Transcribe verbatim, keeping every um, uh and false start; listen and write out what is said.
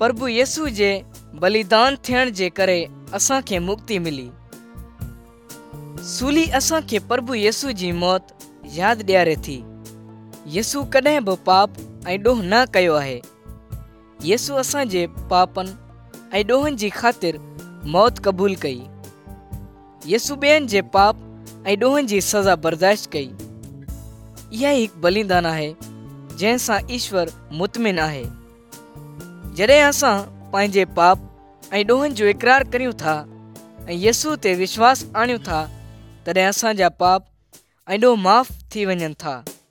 प्रभु येसू जे बलिदान थियण जे करे असांखे मुक्ति मिली। सूली असांखे प्रभु येसू जी मौत यादि ॾियारे थी। येसू कॾहिं बि पाप ऐं ॾोह न कयो आहे। येसू असांजे पापनि ऐं ॾोहनि जी ख़ातिर मौत क़बूल कई। येसू ॿियनि जे पाप ऐं ॾोहनि जी सज़ा बर्दाश्त कई। इहा हिकु बलिदान आहे जंहिंसां ईश्वर मुतमिन आहे। जॾहिं असां पंहिंजे पाप ऐं ॾोहनि जो इक़रार करियूं था ऐं येसू ते विश्वास आणियूं था, तॾहिं असांजा पाप ऐं ॾोह माफ़ थी वञनि था।